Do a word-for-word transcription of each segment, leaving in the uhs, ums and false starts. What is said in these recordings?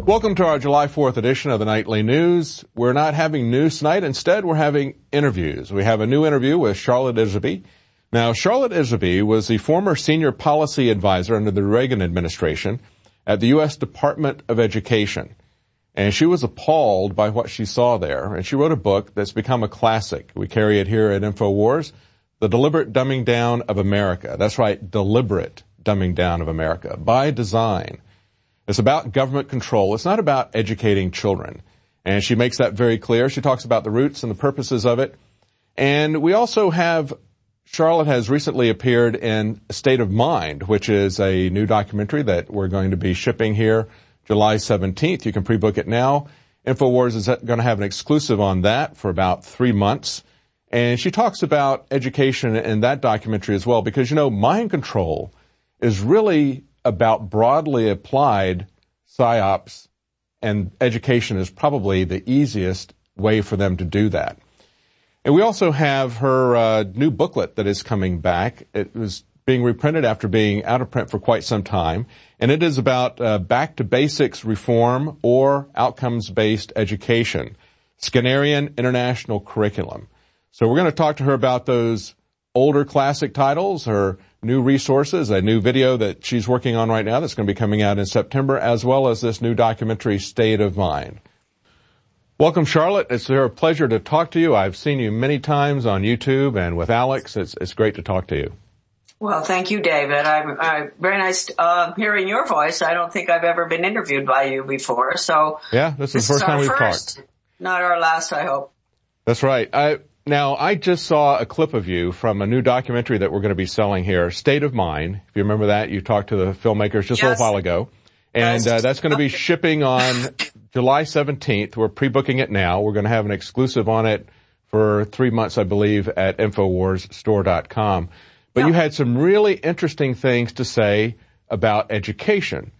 Welcome to our July fourth edition of the Nightly News. We're not having news tonight. Instead, we're having interviews. We have a new interview with Charlotte Iserbyt. Now, Charlotte Iserbyt was the former senior policy advisor under the Reagan administration at the U S Department of Education. And she was appalled by what she saw there. And she wrote a book that's become a classic. We carry it here at InfoWars, The Deliberate Dumbing Down of America. That's right, deliberate dumbing down of America by design. It's about government control. It's not about educating children. And she makes that very clear. She talks about the roots and the purposes of it. And we also have, Charlotte has recently appeared in State of Mind, which is a new documentary that we're going to be shipping here July seventeenth. You can pre-book it now. InfoWars is going to have an exclusive on that for about three months. And she talks about education in that documentary as well, because, you know, mind control is really about broadly applied psyops, and education is probably the easiest way for them to do that. And we also have her uh, new booklet that is coming back. It was being reprinted after being out of print for quite some time, and it is about uh, back to basics reform or outcomes-based education, Skinnerian International Curriculum. So we're going to talk to her about those older classic titles, her new resources, a new video that she's working on right now that's going to be coming out in September, as well as this new documentary, State of Mind. Welcome, Charlotte. It's a pleasure to talk to you. I've seen you many times on YouTube and with Alex. It's, it's great to talk to you. Well, thank you, David. I'm, I'm very nice uh, hearing your voice. I don't think I've ever been interviewed by you before. So yeah, this is this the first is time we've first, talked. Not our last, I hope. That's right. I, Now, I just saw a clip of you from a new documentary that we're going to be selling here, State of Mind. If you remember that, you talked to the filmmakers just yes. a little while ago. And uh, that's going to be shipping on July seventeenth. We're pre-booking it now. We're going to have an exclusive on it for three months, I believe, at Infowars Store dot com. But yep. you had some really interesting things to say about education.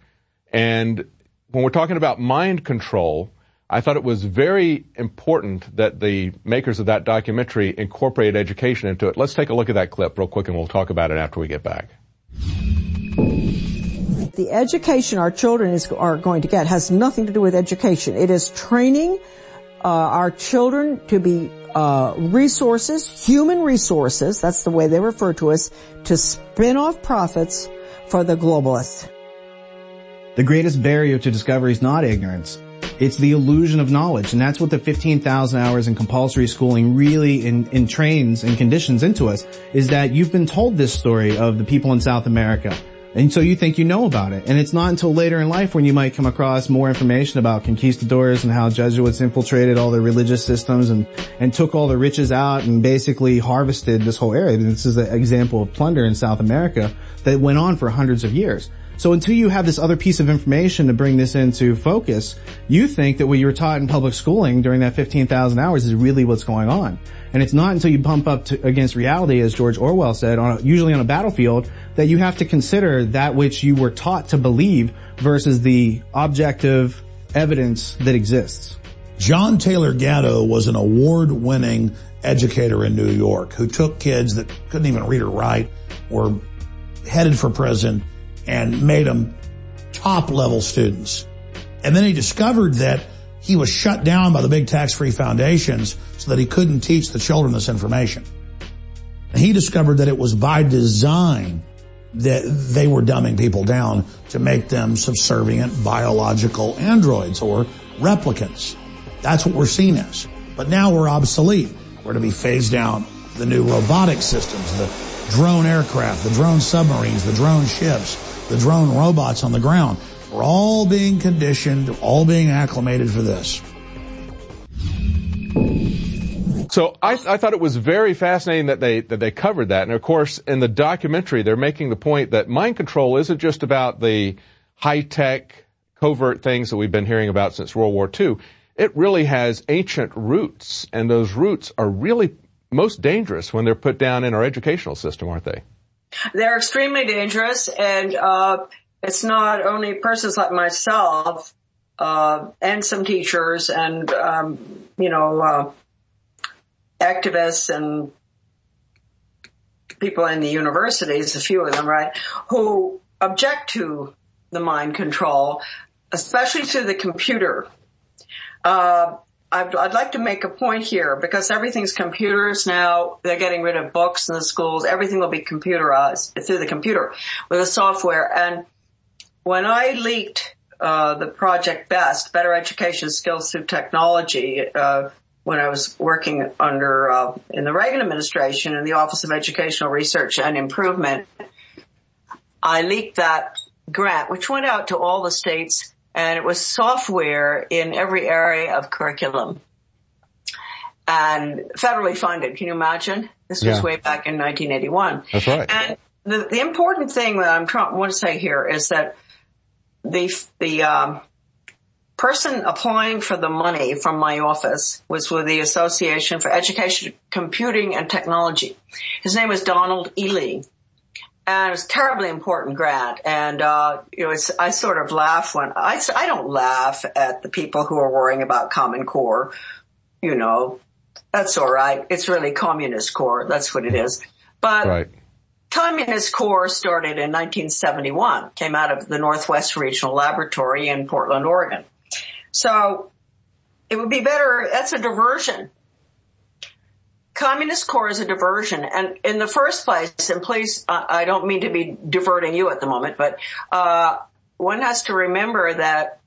And when we're talking about mind control, I thought it was very important that the makers of that documentary incorporate education into it. Let's take a look at that clip real quick, and we'll talk about it after we get back. The education our children is, are going to get has nothing to do with education. It is training uh, our children to be uh resources, human resources, that's the way they refer to us, to spin off profits for the globalists. The greatest barrier to discovery is not ignorance. It's the illusion of knowledge, and that's what the fifteen thousand hours in compulsory schooling really in, entrains and conditions into us, is that you've been told this story of the people in South America, and so you think you know about it. And it's not until later in life when you might come across more information about conquistadors and how Jesuits infiltrated all the religious systems and, and took all the riches out and basically harvested this whole area. This is an example of plunder in South America that went on for hundreds of years. So until you have this other piece of information to bring this into focus, you think that what you were taught in public schooling during that fifteen thousand hours is really what's going on. And it's not until you bump up to, against reality, as George Orwell said, on a, usually on a battlefield, that you have to consider that which you were taught to believe versus the objective evidence that exists. John Taylor Gatto was an award-winning educator in New York who took kids that couldn't even read or write, were headed for prison, and made them top-level students. And then he discovered that he was shut down by the big tax-free foundations so that he couldn't teach the children this information. And he discovered that it was by design that they were dumbing people down to make them subservient biological androids or replicants. That's what we're seen as. But now we're obsolete. We're to be phased out the new robotic systems, the drone aircraft, the drone submarines, the drone ships, the drone robots on the ground. We're all being conditioned, all being acclimated for this. So I, I thought it was very fascinating that they that they covered that. And of course, in the documentary, they're making the point that mind control isn't just about the high-tech, covert things that we've been hearing about since World War Two. It really has ancient roots, and those roots are really most dangerous when they're put down in our educational system, aren't they? They're extremely dangerous, and uh it's not only persons like myself uh and some teachers and um you know uh activists and people in the universities, a few of them, right, who object to the mind control. especially through the computer. Uh, I'd, I'd like to make a point here because everything's computers now. They're getting rid of books in the schools. Everything will be computerized through the computer with the software. And when I leaked uh, the Project BEST, Better Education Skills Through Technology, uh, when I was working under uh, in the Reagan administration in the Office of Educational Research and Improvement, I leaked that grant, which went out to all the states. And it was software in every area of curriculum and federally funded. Can you imagine? This was yeah. way back in nineteen eighty-one. That's right. And the, the important thing that I'm trying want to say here is that the the um, person applying for the money from my office was with the Association for Education, Computing, and Technology. His name was Donald Ely. And it was a terribly important grant. And, uh, you know, it's, I sort of laugh when, I, I don't laugh at the people who are worrying about Common Core. You know, that's all right. It's really Communist Core. That's what it is. But right. Communist Core started in nineteen seventy-one, came out of the Northwest Regional Laboratory in Portland, Oregon. So it would be better, that's a diversion. Communist Core is a diversion. And in the first place, and please, uh, I don't mean to be diverting you at the moment, but uh one has to remember that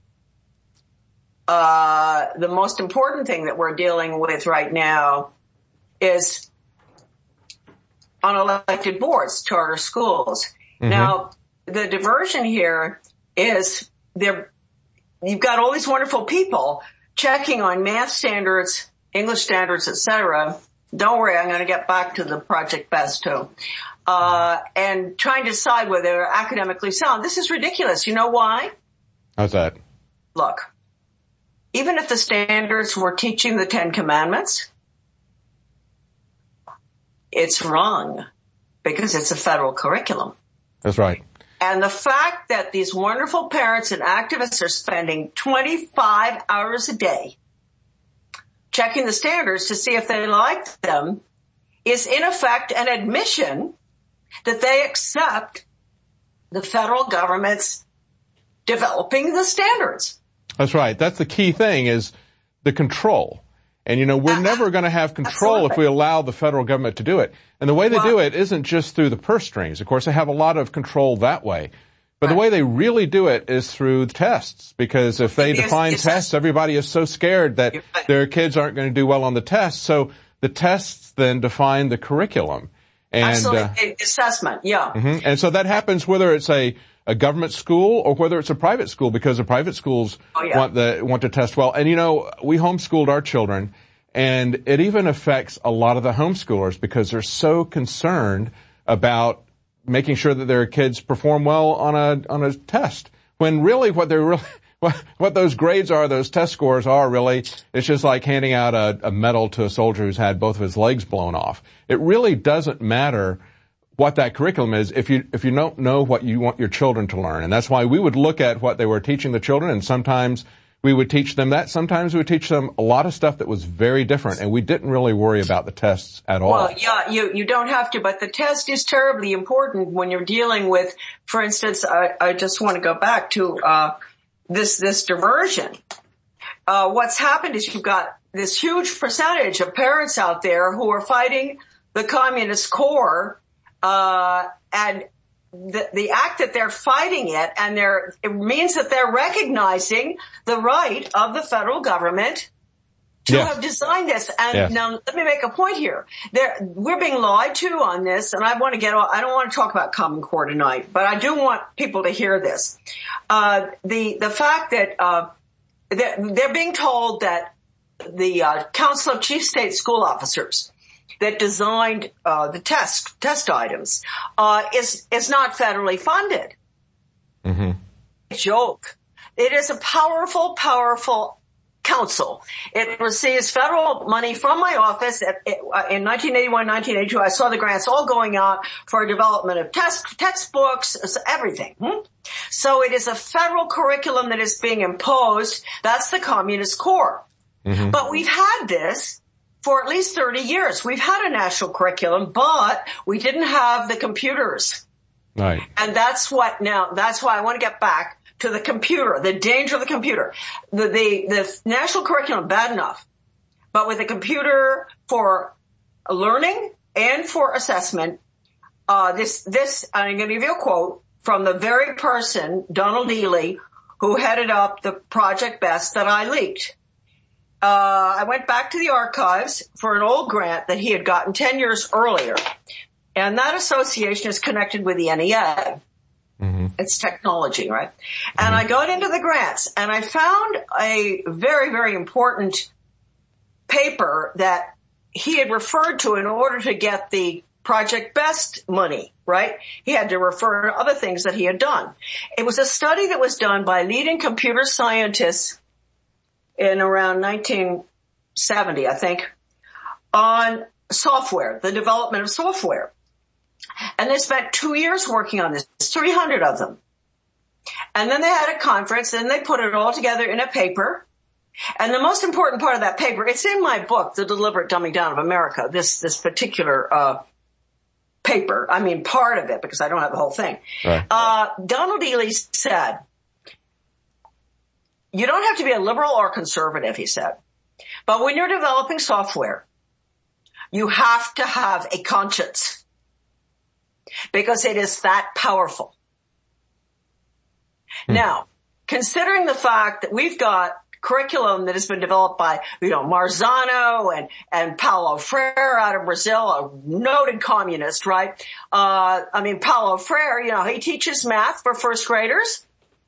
uh the most important thing that we're dealing with right now is unelected boards, charter schools. Mm-hmm. Now, the diversion here is there. You've got all these wonderful people checking on math standards, English standards, et cetera. Don't worry, I'm going to get back to the Project BEST too. Uh, and trying to decide whether they're academically sound. This is ridiculous. You know why? How's that? Look, even if the standards were teaching the Ten Commandments, it's wrong because it's a federal curriculum. That's right. And the fact that these wonderful parents and activists are spending twenty-five hours a day checking the standards to see if they like them is in effect an admission that they accept the federal government's developing the standards. That's right. That's the key thing is the control. And, you know, we're uh, never going to have control absolutely. If we allow the federal government to do it. And the way they well, do it isn't just through the purse strings. Of course, they have a lot of control that way. But right. the way they really do it is through tests, because if they define it's, tests, everybody is so scared that right. their kids aren't going to do well on the tests. So the tests then define the curriculum. And, Absolutely. Uh, assessment, yeah. Mm-hmm. And so that happens whether it's a, a government school or whether it's a private school, because the private schools oh, yeah. want the, want to test well. And, you know, we homeschooled our children, and it even affects a lot of the homeschoolers because they're so concerned about making sure that their kids perform well on a, on a test. When really what they're really, what, what those grades are, those test scores are really, it's just like handing out a, a medal to a soldier who's had both of his legs blown off. It really doesn't matter what that curriculum is if you, if you don't know what you want your children to learn. And that's why we would look at what they were teaching the children, and sometimes we would teach them that. Sometimes we would teach them a lot of stuff that was very different, and we didn't really worry about the tests at all. Well, yeah, you, you don't have to, but the test is terribly important when you're dealing with, for instance, I, I just want to go back to, uh, this, this diversion. Uh, what's happened is you've got this huge percentage of parents out there who are fighting the Communist Core, uh, and The, the act that they're fighting it, and they're, it means that they're recognizing the right of the federal government to yes. have designed this. And yes. now let me make a point here. There, we're being lied to on this, and I want to get, I don't want to talk about Common Core tonight, but I do want people to hear this. Uh, the, the fact that, uh, they're, they're being told that the, uh, Council of Chief State School Officers that designed uh the test test items uh is is not federally funded. Mm-hmm. Joke. It is a powerful, powerful council. It receives federal money from my office. At, in nineteen eighty-one, nineteen eighty-two, I saw the grants all going out for development of test textbooks, everything. Hmm? So it is a federal curriculum that is being imposed. That's the Communist Core. Mm-hmm. But we've had this for at least thirty years. We've had a national curriculum, but we didn't have the computers. Right. And that's what now, that's why I want to get back to the computer, the danger of the computer. The, the, the national curriculum, bad enough. But with the computer for learning and for assessment, uh, this, this, I'm going to give you a quote from the very person, Donald Ely, who headed up the Project BEST that I leaked. Uh, I went back to the archives for an old grant that he had gotten ten years earlier. And that association is connected with the N E A. Mm-hmm. It's technology, right? Mm-hmm. And I got into the grants and I found a very, very important paper that he had referred to in order to get the Project BEST money, right? He had to refer to other things that he had done. It was a study that was done by leading computer scientists in around nineteen seventy, I think, on software, the development of software. And they spent two years working on this, three hundred of them. And then they had a conference and they put it all together in a paper. And the most important part of that paper, it's in my book, The Deliberate Dumbing Down of America, this, this particular, uh, paper. I mean, part of it, because I don't have the whole thing. Right. Uh, Donald Ely said, you don't have to be a liberal or conservative, he said. But when you're developing software, you have to have a conscience. Because it is that powerful. Hmm. Now, considering the fact that we've got curriculum that has been developed by, you know, Marzano and, and Paulo Freire out of Brazil, a noted communist, right? Uh, I mean, Paulo Freire, you know, he teaches math for first graders,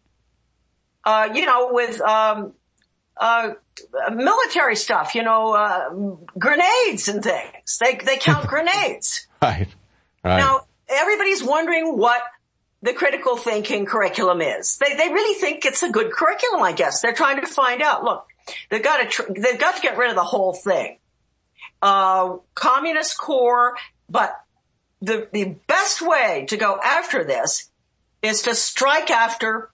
uh, you know, with, um, uh, military stuff, you know, uh, grenades and things. They, they count grenades. Right. Right. Now, everybody's wondering what the critical thinking curriculum is. They, they really think it's a good curriculum, I guess. They're trying to find out. Look, they've got to, tr- they've got to get rid of the whole thing. Uh, communist core, but the, the best way to go after this is to strike after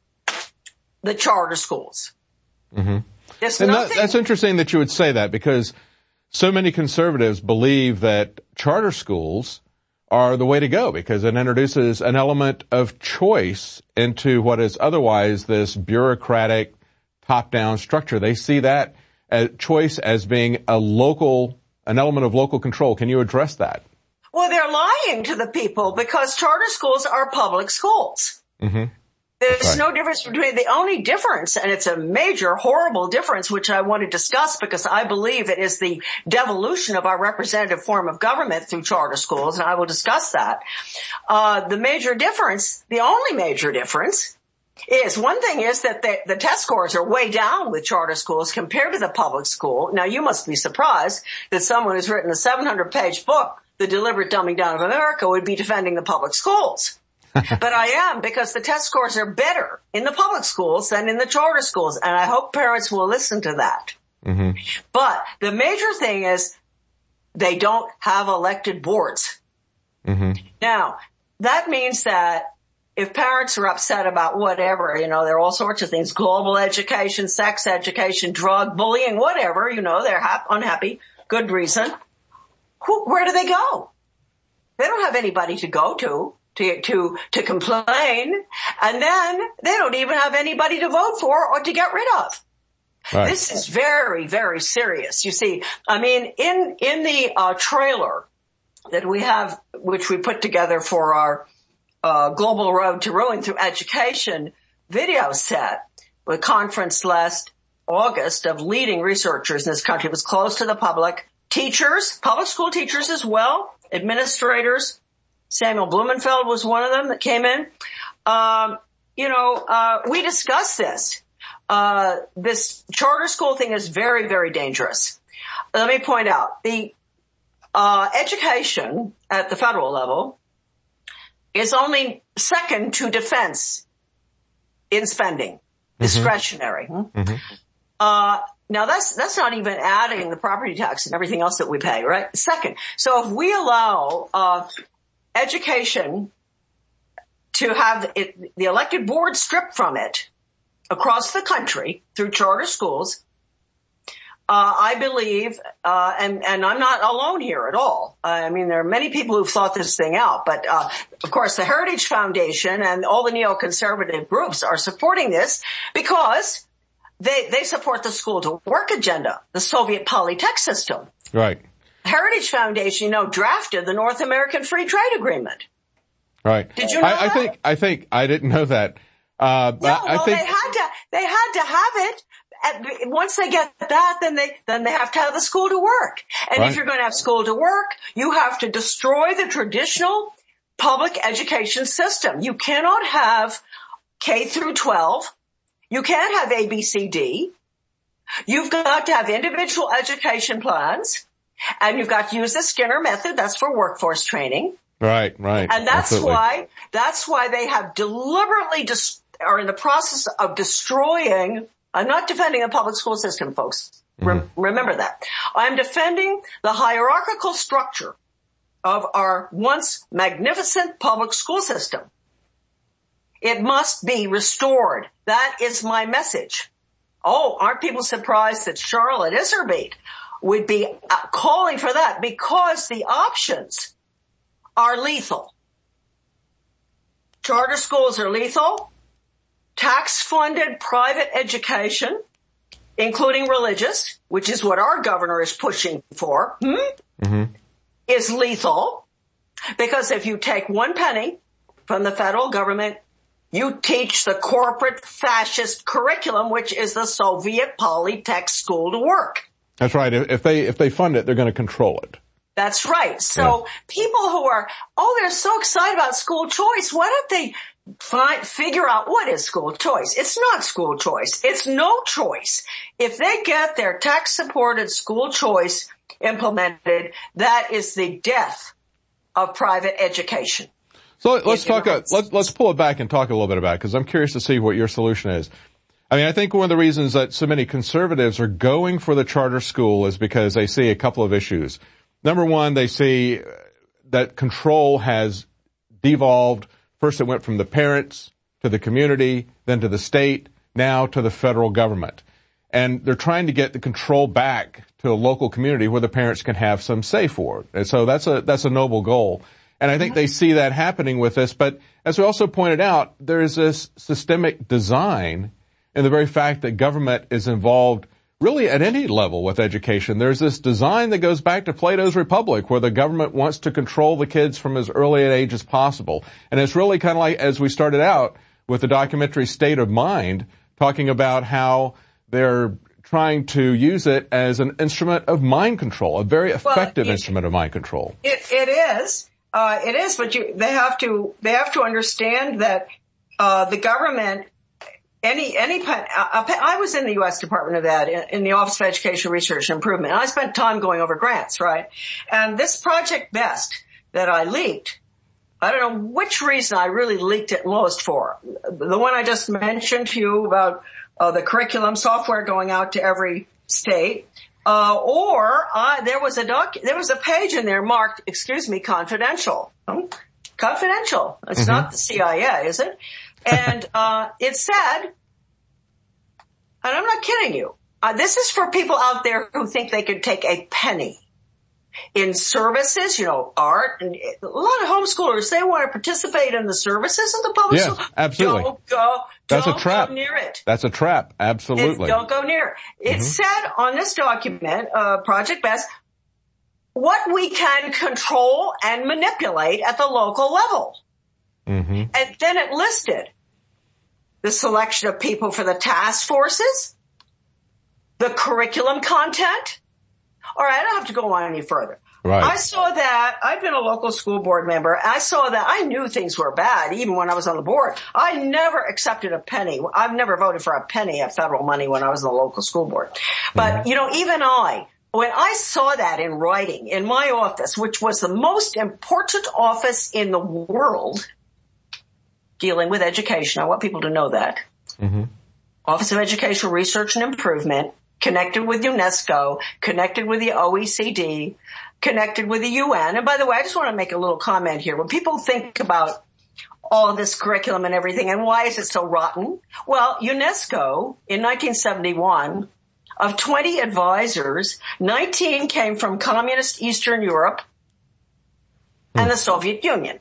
the charter schools. Mm-hmm. And that, that's interesting that you would say that, because so many conservatives believe that charter schools are the way to go, because it introduces an element of choice into what is otherwise this bureaucratic top-down structure. They see that as choice as being a local, an element of local control. Can you address that? Well, they're lying to the people, because charter schools are public schools. Mm-hmm. There's right. no difference between, the only difference, and it's a major, horrible difference, which I want to discuss because I believe it is the devolution of our representative form of government through charter schools, and I will discuss that. Uh, the major difference, the only major difference, is one thing is that the, the test scores are way down with charter schools compared to the public school. Now, you must be surprised that someone who's written a seven hundred page book, The Deliberate Dumbing Down of America, would be defending the public schools. But I am, because the test scores are better in the public schools than in the charter schools, and I hope parents will listen to that. Mm-hmm. But the major thing is they don't have elected boards. Mm-hmm. Now, that means that if parents are upset about whatever, you know, there are all sorts of things, global education, sex education, drug, bullying, whatever, you know, they're ha- unhappy, good reason. Who, where do they go? They don't have anybody to go to. To, to, to complain, and then they don't even have anybody to vote for or to get rid of. Right. This is very, very serious. You see, I mean, in, in the, uh, trailer that we have, which we put together for our, uh, Global Road to Ruin Through Education video set, a conference last August of leading researchers in this country. It was closed to the public. Teachers, public school teachers as well, administrators. Samuel Blumenfeld was one of them that came in. Um, you know, uh, we discussed this. Uh, this charter school thing is very, very dangerous. Let me point out, the uh, education at the federal level is only second to defense in spending, mm-hmm. discretionary. Mm-hmm. Uh, now that's, that's not even adding the property tax and everything else that we pay, right? Second. So if we allow, uh, education to have it, the elected board stripped from it across the country through charter schools, Uh, I believe, uh, and, and I'm not alone here at all. I mean, there are many people who've thought this thing out, but, uh, of course, the Heritage Foundation and all the neoconservative groups are supporting this because they, they support the school to work agenda, the Soviet Polytech system. Right. Heritage Foundation, you know, drafted the North American Free Trade Agreement. Right. Did you know I, that? I think, I think, I didn't know that. Uh, no, I, well, I think they had to, they had to have it. And once they get that, then they, then they have to have the school to work. And right. if you're going to have school to work, you have to destroy the traditional public education system. You cannot have K through twelve. You can't have A, B, C, D. You've got to have individual education plans, and you've got to use the Skinner method. That's for workforce training. Right, right. And that's Absolutely. why, that's why they have deliberately dis- are in the process of destroying. I'm not defending a public school system, folks. Re- mm-hmm. Remember that. I'm defending the hierarchical structure of our once magnificent public school system. It must be restored. That is my message. Oh, aren't people surprised that Charlotte Iserbyt would be calling for that? Because the options are lethal. Charter schools are lethal. Tax-funded private education, including religious, which is what our governor is pushing for, hmm? mm-hmm. is lethal. Because if you take one penny from the federal government, you teach the corporate fascist curriculum, which is the Soviet Polytech school to work. That's right. If they, if they fund it, they're going to control it. That's right. So yeah. people who are, oh, they're so excited about school choice, why don't they find, figure out what is school choice? It's not school choice. It's no choice. If they get their tax-supported school choice implemented, that is the death of private education. So let's talk, a, let's, let's pull it back and talk a little bit about it, because I'm curious to see what your solution is. I mean, I think one of the reasons that so many conservatives are going for the charter school is because they see a couple of issues. Number one, they see that control has devolved. First it went from the parents to the community, then to the state, now to the federal government. And they're trying to get the control back to a local community where the parents can have some say for it. And so that's a, that's a noble goal. And I think they see that happening with this. But as we also pointed out, there is this systemic design in the very fact that government is involved really at any level with education. There's this design that goes back to Plato's Republic, where the government wants to control the kids from as early an age as possible. And it's really kind of like, as we started out with the documentary State of Mind, talking about how they're trying to use it as an instrument of mind control, a very effective well, it, instrument of mind control. It, it is. Uh, it is, but you, they have to, they have to understand that, uh, the government Any, any, I was in the U S Department of Ed in the Office of Education Research and Improvement. And I spent time going over grants, right? And this Project BEST that I leaked, I don't know which reason I really leaked it most for. The one I just mentioned to you about uh, the curriculum software going out to every state, uh, or uh, there was a doc, there was a page in there marked, excuse me, confidential. Hmm? Confidential. It's mm-hmm. not the C I A, is it? And, uh, it said, and I'm not kidding you, uh, this is for people out there who think they could take a penny in services, you know, art, and a lot of homeschoolers, they want to participate in the services of the public yeah, school. Absolutely. Don't go, That's don't a trap. go near it. That's a trap. Absolutely. It, don't go near it. It mm-hmm. said on this document, uh, Project BEST, what we can control and manipulate at the local level. Mm-hmm. And then it listed the selection of people for the task forces, the curriculum content. All right, I don't have to go on any further. Right. I saw that. I've been a local school board member. I saw that. I knew things were bad even when I was on the board. I never accepted a penny. I've never voted for a penny of federal money when I was in the local school board. But, mm-hmm. you know, even I, when I saw that in writing in my office, which was the most important office in the world, dealing with education. I want people to know that. Mm-hmm. Office of Educational Research and Improvement, connected with UNESCO, connected with the O E C D, connected with the U N. And by the way, I just want to make a little comment here. When people think about all of this curriculum and everything and why is it so rotten? Well, UNESCO in nineteen seventy-one of twenty advisors, nineteen came from communist Eastern Europe and the Soviet Union.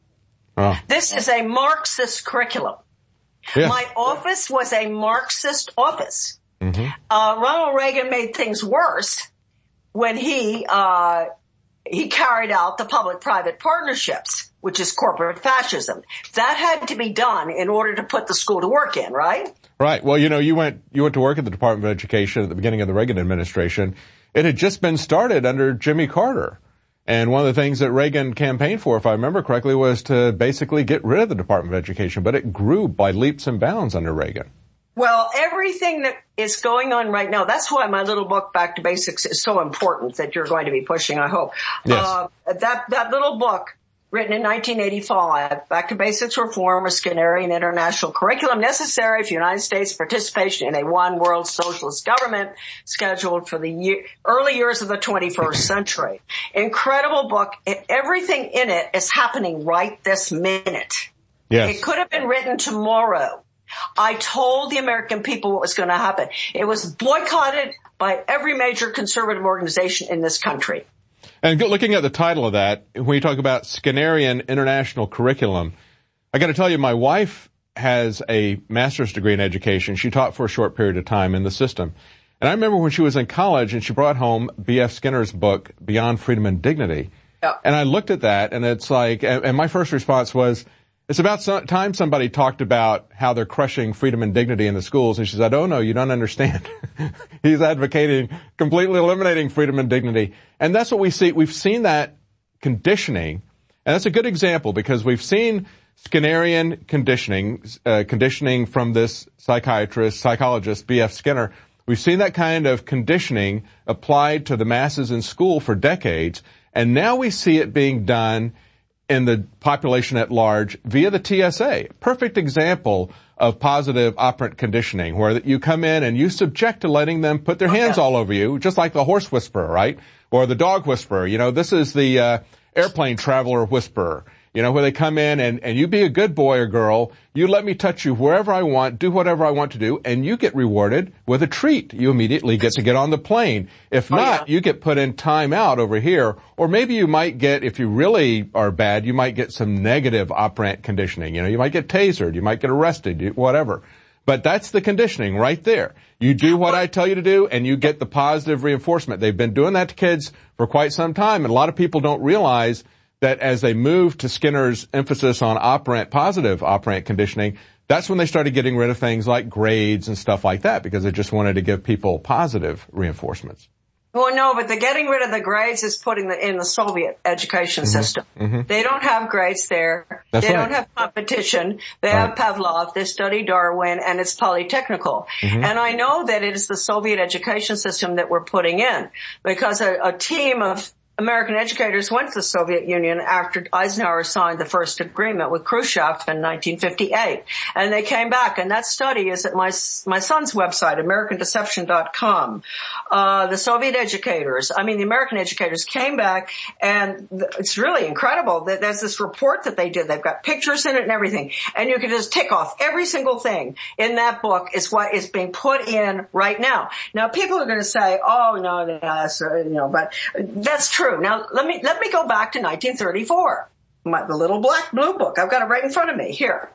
Oh. This is a Marxist curriculum. Yeah. My office was a Marxist office. Mm-hmm. Uh, Ronald Reagan made things worse when he, uh, he carried out the public-private partnerships, which is corporate fascism. That had to be done in order to put the school to work in, right? Right. Well, you know, you went, you went to work at the Department of Education at the beginning of the Reagan administration. It had just been started under Jimmy Carter. And one of the things that Reagan campaigned for, if I remember correctly, was to basically get rid of the Department of Education, but it grew by leaps and bounds under Reagan. Well, everything that is going on right now, that's why my little book, Back to Basics, is so important that you're going to be pushing, I hope. Yes. Uh, that, that little book, written in nineteen eighty-five, Back to Basics Reform, a Skinnerian International Curriculum Necessary for United States Participation in a One World Socialist Government, scheduled for the year, early years of the twenty-first century. Incredible book. Everything in it is happening right this minute. Yes. It could have been written tomorrow. I told the American people what was going to happen. It was boycotted by every major conservative organization in this country. And looking at the title of that, when you talk about Skinnerian International Curriculum, I got to tell you, my wife has a master's degree in education. She taught for a short period of time in the system. And I remember when she was in college and she brought home B F Skinner's book, Beyond Freedom and Dignity. Yeah. And I looked at that and it's like, and my first response was, it's about some time somebody talked about how they're crushing freedom and dignity in the schools. And she said, oh no, you don't understand. He's advocating completely eliminating freedom and dignity. And that's what we see. We've seen that conditioning. And that's a good example because we've seen Skinnerian conditioning, uh, conditioning from this psychiatrist, psychologist, B F Skinner. We've seen that kind of conditioning applied to the masses in school for decades. And now we see it being done in the population at large via the T S A. Perfect example of positive operant conditioning, where you come in and you subject to letting them put their hands all over you, just like the horse whisperer, right? Or the dog whisperer. You know, this is the uh, airplane traveler whisperer. You know, where they come in and, and you be a good boy or girl, you let me touch you wherever I want, do whatever I want to do, and you get rewarded with a treat. You immediately get to get on the plane. If not, oh, yeah. you get put in time out over here, or maybe you might get, if you really are bad, you might get some negative operant conditioning. You know, you might get tasered, you might get arrested, whatever. But that's the conditioning right there. You do what I tell you to do, and you get the positive reinforcement. They've been doing that to kids for quite some time, and a lot of people don't realize that as they moved to Skinner's emphasis on operant, positive operant conditioning, that's when they started getting rid of things like grades and stuff like that, because they just wanted to give people positive reinforcements. Well, no, but the getting rid of the grades is putting the, in the Soviet education mm-hmm. system. Mm-hmm. They don't have grades there. That's they right. don't have competition. They right. have Pavlov. They study Darwin, and it's polytechnical. Mm-hmm. And I know that it is the Soviet education system that we're putting in, because a, a team of American educators went to the Soviet Union after Eisenhower signed the first agreement with Khrushchev in nineteen fifty-eight. And they came back, and that study is at my my son's website, American Deception dot com. Uh, the Soviet educators, I mean the American educators came back, and th- it's really incredible that there's this report that they did. They've got pictures in it and everything. And you can just tick off every single thing in that book is what is being put in right now. Now people are going to say, oh no, that's, uh, you know, but that's true. Now, let me, let me go back to nineteen thirty-four. My, the little black blue book. I've got it right in front of me here.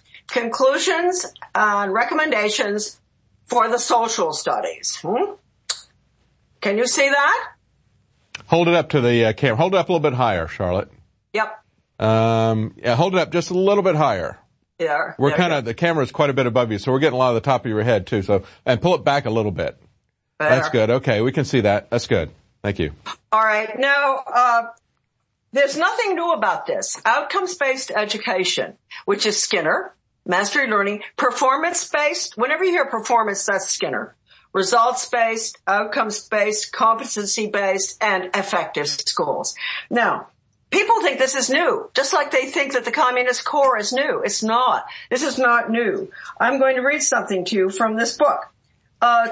Conclusions and recommendations for the social studies. Hmm? Can you see that? Hold it up to the uh, camera. Hold it up a little bit higher, Charlotte. Yep. Um, yeah, hold it up just a little bit higher. Yeah. We're kind of, the camera is quite a bit above you, so we're getting a lot of the top of your head too. So, and pull it back a little bit. There. That's good. Okay, we can see that. That's good. Thank you. All right. Now, uh, there's nothing new about this. Outcomes-based education, which is Skinner, mastery learning, performance-based. Whenever you hear performance, that's Skinner. Results-based, outcomes-based, competency-based, and effective schools. Now, people think this is new, just like they think that the Communist Core is new. It's not. This is not new. I'm going to read something to you from this book. Uh,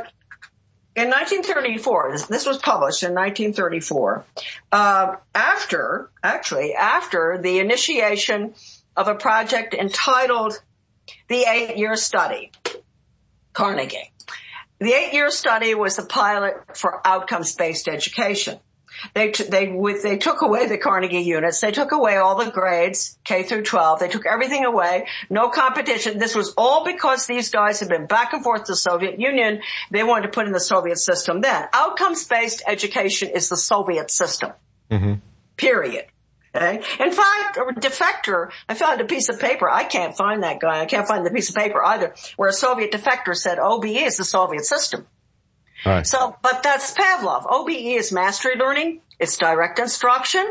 In nineteen thirty-four, this, this was published in nineteen thirty-four, uh, after, actually, after the initiation of a project entitled The Eight-Year Study, Carnegie. The eight-year study was a pilot for outcomes-based education. They, t- they, with, they took away the Carnegie units. They took away all the grades, K through twelve. They took everything away. No competition. This was all because these guys had been back and forth to the Soviet Union. They wanted to put in the Soviet system then. Outcomes-based education is the Soviet system. Mm-hmm. Period. Okay? In fact, a defector, I found a piece of paper. I can't find that guy. I can't find the piece of paper either, where a Soviet defector said O B E is the Soviet system. Right. So, but that's Pavlov. O B E is mastery learning. It's direct instruction.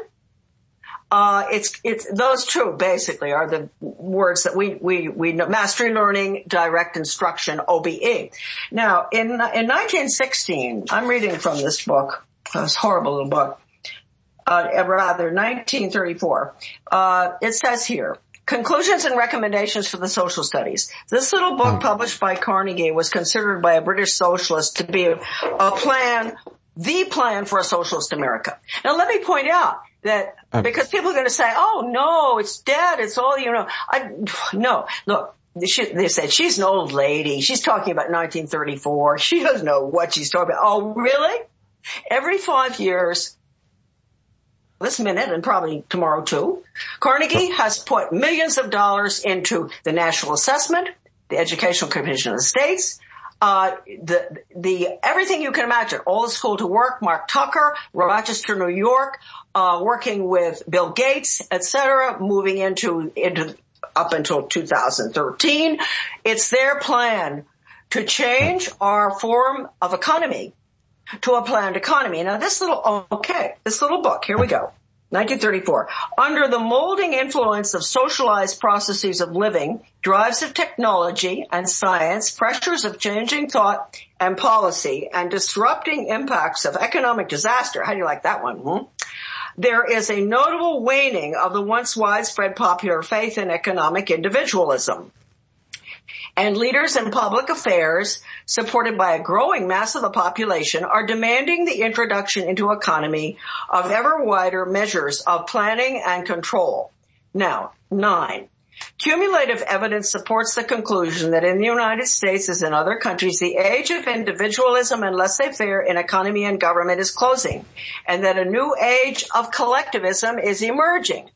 Uh, it's, it's, those two basically are the words that we, we, we know. Mastery learning, direct instruction, O B E. Now, in, in nineteen sixteen, I'm reading from this book, this horrible little book, uh, rather, nineteen thirty-four. Uh, it says here, Conclusions and Recommendations for the Social Studies. This little book published by Carnegie was considered by a British socialist to be a, a plan, the plan for a socialist America. Now let me point out that because people are going to say, oh no, it's dead, it's all, you know, I, no, look, she, they said she's an old lady, she's talking about nineteen thirty-four, she doesn't know what she's talking about. Oh really? Every five years, this minute and probably tomorrow too, Carnegie has put millions of dollars into the National Assessment, the Educational Commission of the States, uh, the, the, everything you can imagine, all the school to work, Mark Tucker, Rochester, New York, uh, working with Bill Gates, et cetera, moving into, into, up until two thousand thirteen. It's their plan to change our form of economy to a planned economy. Now this little, okay, this little book, here we go. nineteen thirty-four. Under the molding influence of socialized processes of living, drives of technology and science, pressures of changing thought and policy, and disrupting impacts of economic disaster. How do you like that one? Hmm? There is a notable waning of the once widespread popular faith in economic individualism. And leaders in public affairs, supported by a growing mass of the population, are demanding the introduction into economy of ever wider measures of planning and control. Now, nine. Cumulative evidence supports the conclusion that in the United States, as in other countries, the age of individualism and laissez-faire in economy and government is closing, and that a new age of collectivism is emerging.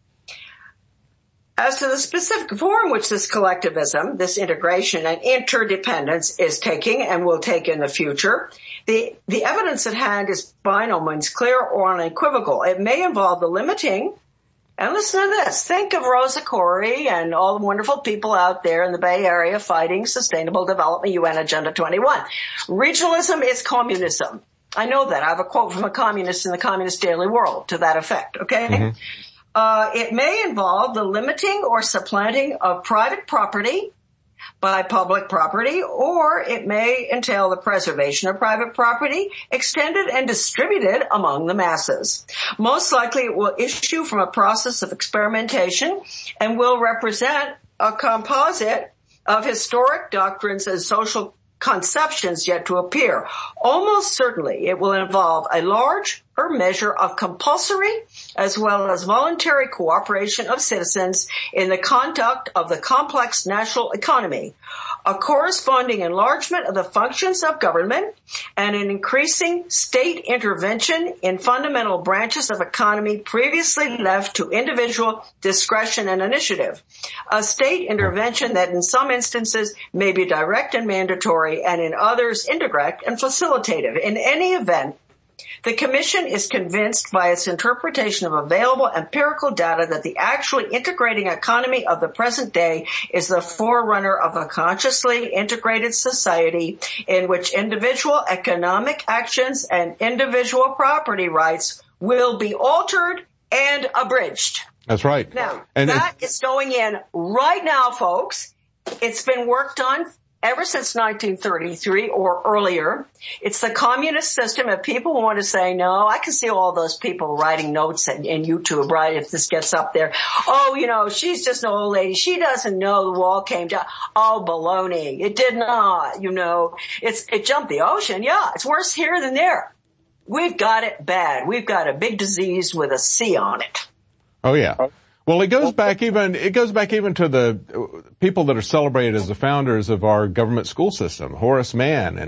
As to the specific form which this collectivism, this integration and interdependence is taking and will take in the future, the, the evidence at hand is by no means clear or unequivocal. It may involve the limiting, and listen to this, think of Rosa Koire and all the wonderful people out there in the Bay Area fighting sustainable development, U N Agenda twenty-one. Regionalism is communism. I know that. I have a quote from a communist in the Communist Daily World to that effect, okay? Mm-hmm. Uh, it may involve the limiting or supplanting of private property by public property, or it may entail the preservation of private property extended and distributed among the masses. Most likely it will issue from a process of experimentation and will represent a composite of historic doctrines and social conceptions yet to appear. Almost certainly it will involve a large measure of compulsory as well as voluntary cooperation of citizens in the conduct of the complex national economy, a corresponding enlargement of the functions of government, and an increasing state intervention in fundamental branches of economy previously left to individual discretion and initiative. A state intervention that in some instances may be direct and mandatory and in others indirect and facilitative. In any event, the Commission is convinced by its interpretation of available empirical data that the actually integrating economy of the present day is the forerunner of a consciously integrated society in which individual economic actions and individual property rights will be altered and abridged. That's right. Now, and that is going in right now, folks. It's been worked on ever since nineteen thirty-three or earlier. It's the communist system. If people want to say no, I can see all those people writing notes in, in YouTube, right, if this gets up there. Oh, you know, she's just an old lady. She doesn't know the wall came down. Oh, baloney. It did not, you know. It's, it jumped the ocean. Yeah, it's worse here than there. We've got it bad. We've got a big disease with a C on it. Oh, yeah. Well, it goes back even, it goes back even to the people that are celebrated as the founders of our government school system, Horace Mann and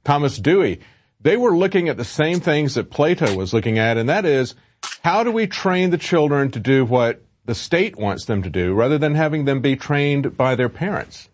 Thomas Dewey, they were looking at the same things that Plato was looking at, and that is, how do we train the children to do what the state wants them to do rather than having them be trained by their parents?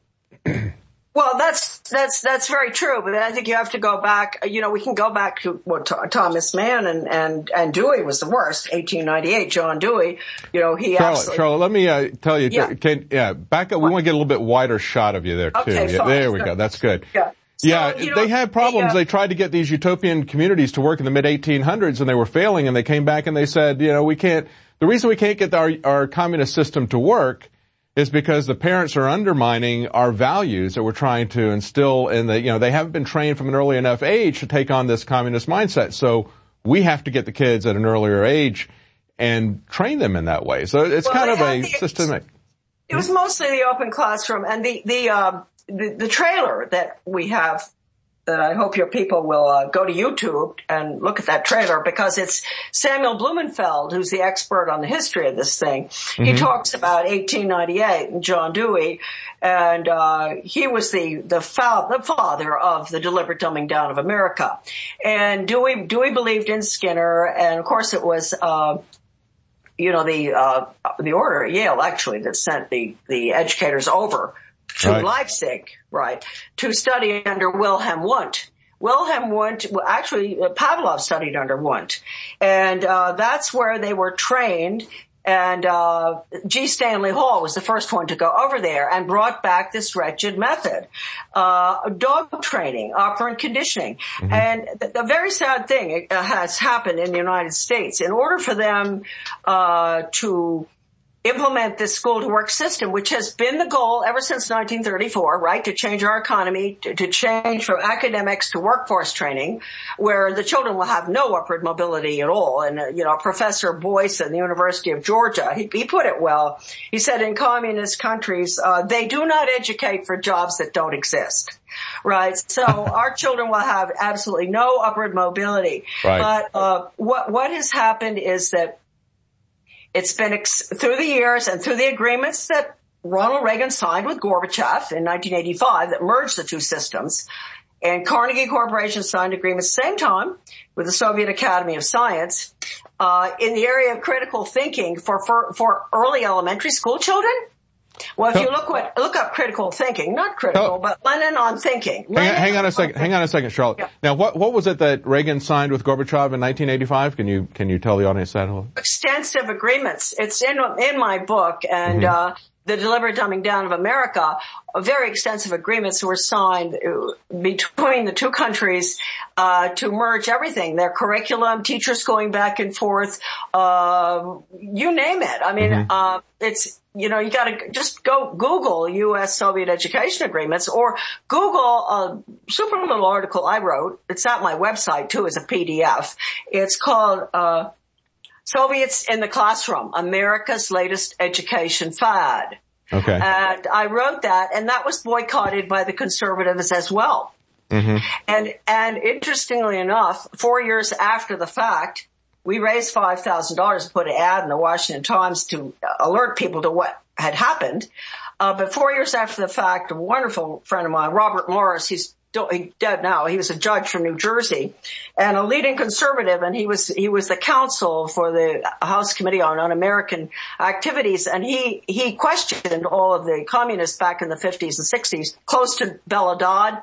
Well, that's, that's, that's very true, but I think you have to go back, you know, we can go back to what Th- Thomas Mann and, and, and Dewey was the worst, eighteen ninety-eight, John Dewey, you know, he Charlotte, absolutely. Charlotte, let me, uh, tell you, Yeah. Can, yeah, back up, we want to get a little bit wider shot of you there too. Okay, Yeah, fine, there we sure. go, that's good. Yeah. So, Yeah, you know, they had problems. the, uh, They tried to get these utopian communities to work in the mid eighteen hundreds and they were failing, and they came back and they said, you know, we can't, the reason we can't get our, our communist system to work is because the parents are undermining our values that we're trying to instill in the, you know, they haven't been trained from an early enough age to take on this communist mindset. So we have to get the kids at an earlier age and train them in that way. So it's well, kind of a the, systemic. It was mostly the open classroom and the, the, um, the, the trailer that we have, that I hope your people will uh, go to YouTube and look at that trailer, because it's Samuel Blumenfeld, who's the expert on the history of this thing. Mm-hmm. He talks about eighteen ninety-eight and John Dewey, and uh he was the the, fa- the father of the deliberate dumbing down of America. And Dewey Dewey believed in Skinner, and of course it was uh you know the uh the order at Yale actually that sent the the educators over to right. Leipzig, right, to study under Wilhelm Wundt. Wilhelm Wundt, well, actually, uh, Pavlov studied under Wundt. And, uh, that's where they were trained. And, uh, G. Stanley Hall was the first one to go over there and brought back this wretched method, uh, dog training, operant conditioning. Mm-hmm. And the, the very sad thing uh, has happened in the United States. In order for them, uh, to implement this school to work system, which has been the goal ever since nineteen thirty-four, right? To change our economy, to, to change from academics to workforce training, where the children will have no upward mobility at all. And, uh, you know, Professor Boyce at the University of Georgia, he, he put it well. He said in communist countries, uh, they do not educate for jobs that don't exist. Right. So our children will have absolutely no upward mobility. Right. But, uh, what, what has happened is that it's been ex- through the years and through the agreements that Ronald Reagan signed with Gorbachev in nineteen eighty-five that merged the two systems. And Carnegie Corporation signed agreements same time with the Soviet Academy of Science, uh, in the area of critical thinking for, for, for early elementary school children. Well, if you look what, look up critical thinking, not critical, oh. but Lenin on thinking. Hang on, hang on a second, hang on a second, Charlotte. Yeah. Now, what, what was it that Reagan signed with Gorbachev in nineteen eighty-five? Can you, can you tell the audience that a little? Extensive agreements. It's in, in my book, and, mm-hmm. uh, The Deliberate Dumbing Down of America, very extensive agreements were signed between the two countries, uh, to merge everything, their curriculum, teachers going back and forth, uh, you name it. I mean, mm-hmm. uh, it's, you know, you gotta just go Google U S Soviet education agreements, or Google a super little article I wrote. It's at my website too as a P D F. It's called, uh, Soviets in the Classroom, America's Latest Education Fad. Okay. And I wrote that, and that was boycotted by the conservatives as well. Mm-hmm. And, and interestingly enough, four years after the fact, we raised five thousand dollars to put an ad in the Washington Times to alert people to what had happened. Uh, but four years after the fact, a wonderful friend of mine, Robert Morris, he's He's dead now. He was a judge from New Jersey and a leading conservative, and he was he was the counsel for the House Committee on Un-American Activities, and he he questioned all of the communists back in the fifties and sixties, close to Bella Dodd,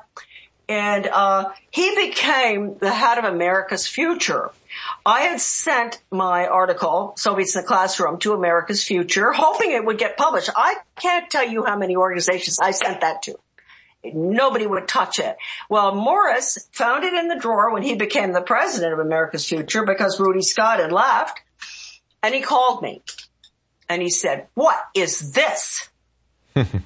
and uh he became the head of America's Future. I had sent my article, Soviets in the Classroom, to America's Future, hoping it would get published. I can't tell you how many organizations I sent that to. Nobody would touch it. Well, Morris found it in the drawer when he became the president of America's Future because Rudy Scott had left. And he called me and he said, "What is this?" And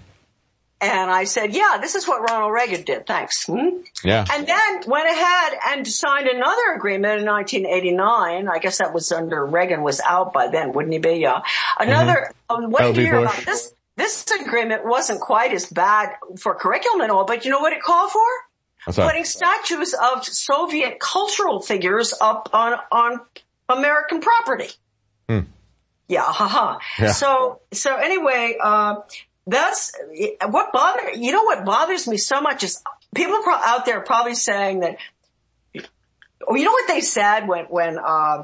I said, "Yeah, this is what Ronald Reagan did. Thanks." Hmm? Yeah. And then went ahead and signed another agreement in nineteen eighty-nine. I guess that was under Reagan was out by then, wouldn't he be? Yeah. Another, mm-hmm. What did you hear about this? This agreement wasn't quite as bad for curriculum and all, but you know what it called for? What's that? Putting statues of Soviet cultural figures up on, on American property. Hmm. Yeah, haha. Yeah. So, so anyway, uh, that's what bother, you know what bothers me so much is people pro- out there are probably saying that, oh, you know what they said when, when, uh,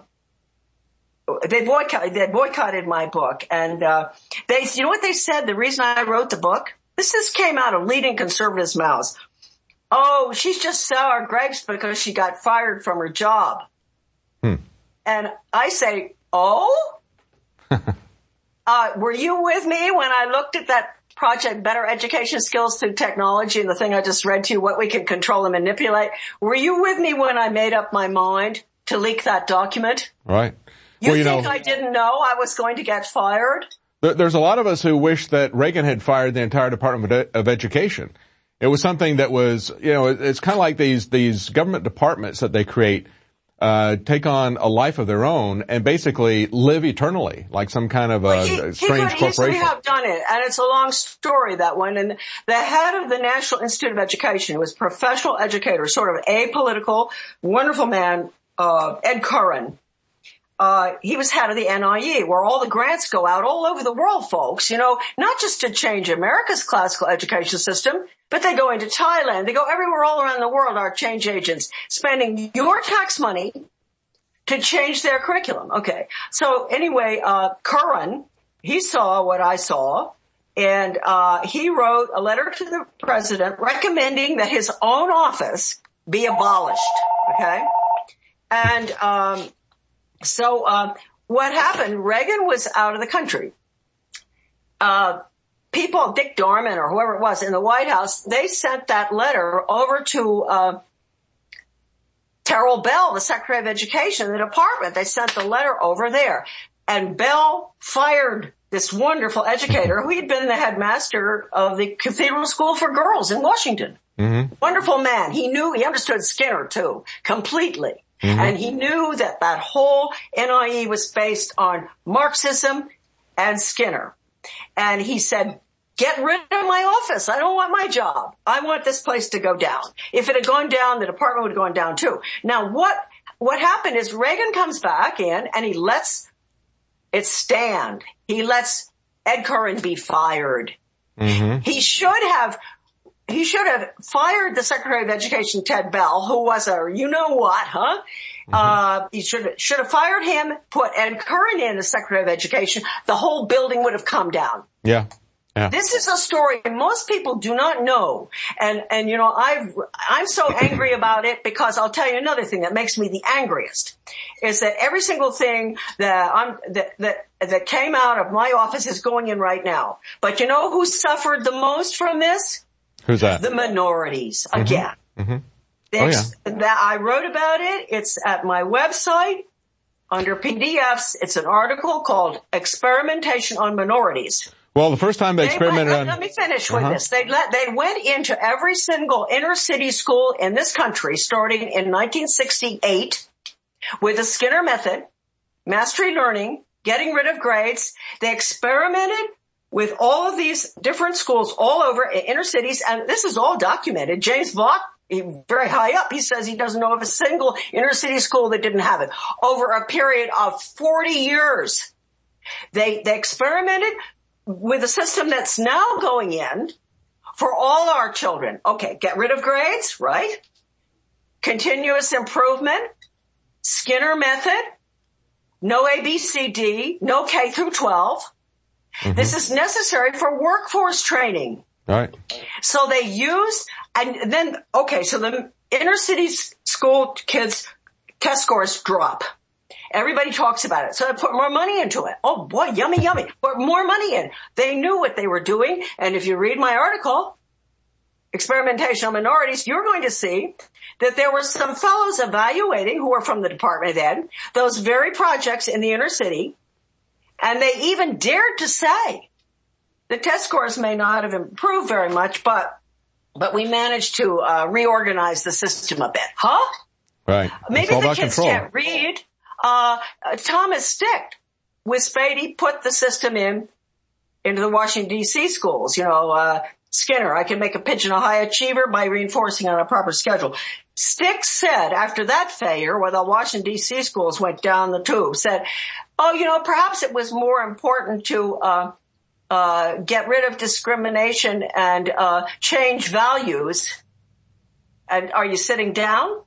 they boycotted, they boycotted my book, and, uh, they, you know what they said? The reason I wrote the book, this is came out of leading conservatives' mouths. Oh, she's just sour grapes because she got fired from her job. Hmm. And I say, oh? uh, were you with me when I looked at that project, Better Education Skills Through Technology, and the thing I just read to you, what we can control and manipulate? Were you with me when I made up my mind to leak that document? Right. You well, you think know, I didn't know I was going to get fired? There's a lot of us who wish that Reagan had fired the entire Department of Education. It was something that was, you know, it's kind of like these, these government departments that they create, uh, take on a life of their own and basically live eternally, like some kind of a well, he, strange he could corporation. easily have done it, and it's a long story, that one. And the head of the National Institute of Education was a professional educator, sort of apolitical, wonderful man, uh, Ed Curran. Uh, he was head of the N I E, where all the grants go out all over the world, folks, you know, not just to change America's classical education system, but they go into Thailand. They go everywhere all around the world, our change agents, spending your tax money to change their curriculum. Okay. So anyway, uh, Curran, he saw what I saw, and, uh, he wrote a letter to the president recommending that his own office be abolished. Okay. And, um, So, uh, what happened, Reagan was out of the country. Uh, people, Dick Dorman or whoever it was in the White House, they sent that letter over to, uh, Terrell Bell, the Secretary of Education, the department. They sent the letter over there. And Bell fired this wonderful educator who had been the headmaster of the Cathedral School for Girls in Washington. Mm-hmm. Wonderful man. He knew, he understood Skinner too, completely. Mm-hmm. And he knew that that whole N I E was based on Marxism and Skinner. And he said, get rid of my office. I don't want my job. I want this place to go down. If it had gone down, the department would have gone down too. Now what, what happened is Reagan comes back in and he lets it stand. He lets Ed Curran be fired. Mm-hmm. He should have He should have fired the Secretary of Education, Ted Bell, who was a you-know-what, huh? Mm-hmm. Uh, he should, should have fired him, put Ed Curran in as Secretary of Education. The whole building would have come down. Yeah. Yeah. This is a story most people do not know. And, and, you know, I've, I'm so angry about it because I'll tell you another thing that makes me the angriest is that every single thing that I'm, that, that, that came out of my office is going in right now. But you know who suffered the most from this? Who's that? The minorities, again. Mm-hmm. Mm-hmm. Oh, yeah. That I wrote about it. It's at my website under P D Fs. It's an article called Experimentation on Minorities. Well, the first time they, they experimented went, on... Let me finish with uh-huh. this. They let, they went into every single inner city school in this country starting in nineteen sixty-eight with the Skinner method, mastery learning, getting rid of grades. They experimented with all of these different schools all over in inner cities, and this is all documented. James Block, he, very high up, he says he doesn't know of a single inner city school that didn't have it. Over a period of forty years, they, they experimented with a system that's now going in for all our children. Okay, get rid of grades, right? Continuous improvement, Skinner method, no A B C D, no K through twelve. Mm-hmm. This is necessary for workforce training. Right. So they use, and then, okay, so the inner city school kids' test scores drop. Everybody talks about it. So they put more money into it. Oh boy, yummy, yummy. Put more money in. They knew what they were doing. And if you read my article, Experimentation on Minorities, you're going to see that there were some fellows evaluating who were from the Department of Ed, those very projects in the inner city. And they even dared to say the test scores may not have improved very much, but, but we managed to, uh, reorganize the system a bit. Huh? Right. Maybe the kids control. Can't read. Uh, Thomas Stick with Spady put the system in, into the Washington D C schools. You know, uh, Skinner, I can make a pigeon a high achiever by reinforcing on a proper schedule. Stick said after that failure, where the Washington D C schools went down the tube, said, oh, you know, perhaps it was more important to, uh, uh, get rid of discrimination and, uh, change values And are you sitting down?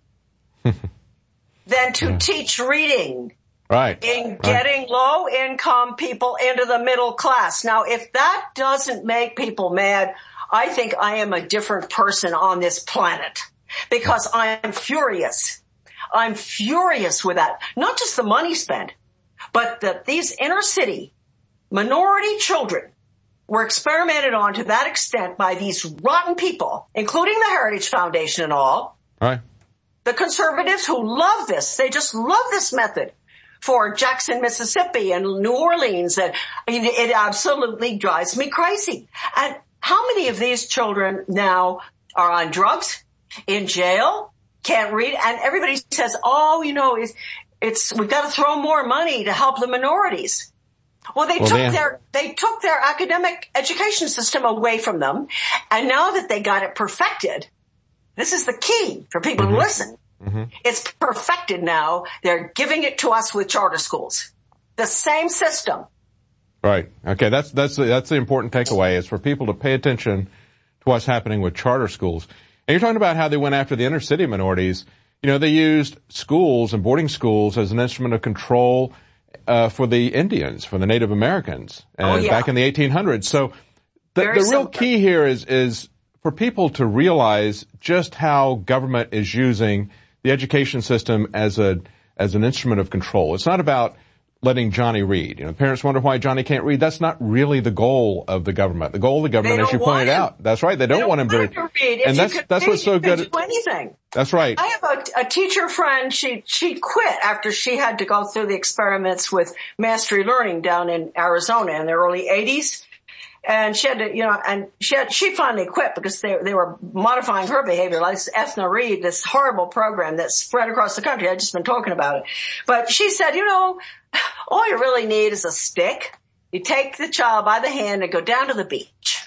Than to yeah. teach reading. Right. In getting right. low income people into the middle class. Now, if that doesn't make people mad, I think I am a different person on this planet because I am furious. I'm furious with that. Not just the money spent, but that these inner city minority children were experimented on to that extent by these rotten people, including the Heritage Foundation and all. Right. The conservatives who love this. They just love this method for Jackson, Mississippi and New Orleans. And it absolutely drives me crazy. And how many of these children now are on drugs, in jail, can't read? And everybody says, oh, you know, it's, it's, we've got to throw more money to help the minorities. Well, they well, took their, they took their academic education system away from them. And now that they got it perfected, this is the key for people mm-hmm. to listen. Mm-hmm. It's perfected now. They're giving it to us with charter schools. The same system. Right. Okay. That's, that's, that's the important takeaway is for people to pay attention to what's happening with charter schools. And you're talking about how they went after the inner city minorities. You know, they used schools and boarding schools as an instrument of control, uh, for the Indians, for the Native Americans, and oh, yeah. back in the eighteen hundreds. So the, the real simple. key here is, is for people to realize just how government is using the education system as a, as an instrument of control. It's not about letting Johnny read. You know, parents wonder why Johnny can't read. That's not really the goal of the government. The goal of the government, as you pointed him. out, that's right. They don't, they don't want him to read. To read. And that's, that's read, what's so good. Do anything. That's right. I have a, a teacher friend. She, she quit after she had to go through the experiments with Mastery Learning down in Arizona in the early eighties. And she had to, you know, and she had, she finally quit because they, they were modifying her behavior, like Ethna Reed, this horrible program that's spread across the country. I've just been talking about it. But she said, you know, all you really need is a stick. You take the child by the hand and go down to the beach.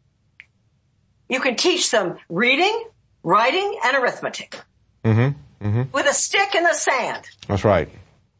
You can teach them reading, writing, and arithmetic. Mm-hmm. Mm-hmm. With a stick in the sand. That's right.